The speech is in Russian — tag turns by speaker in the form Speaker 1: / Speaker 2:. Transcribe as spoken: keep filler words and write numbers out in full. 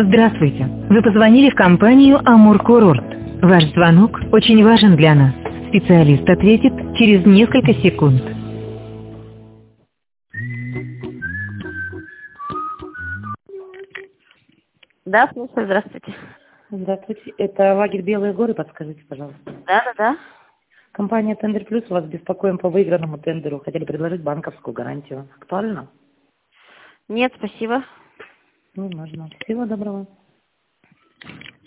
Speaker 1: Здравствуйте. Вы позвонили в компанию «Амур Курорт». Ваш звонок очень важен для нас. Специалист ответит через несколько секунд.
Speaker 2: Да, слушаю, здравствуйте.
Speaker 3: Здравствуйте. Это лагерь «Белые горы», подскажите, пожалуйста.
Speaker 2: Да, да, да.
Speaker 3: Компания «Тендер Плюс», вас беспокоим по выигранному тендеру. Хотели предложить банковскую гарантию. Актуально?
Speaker 2: Нет, спасибо.
Speaker 3: Не нужно. Всего доброго.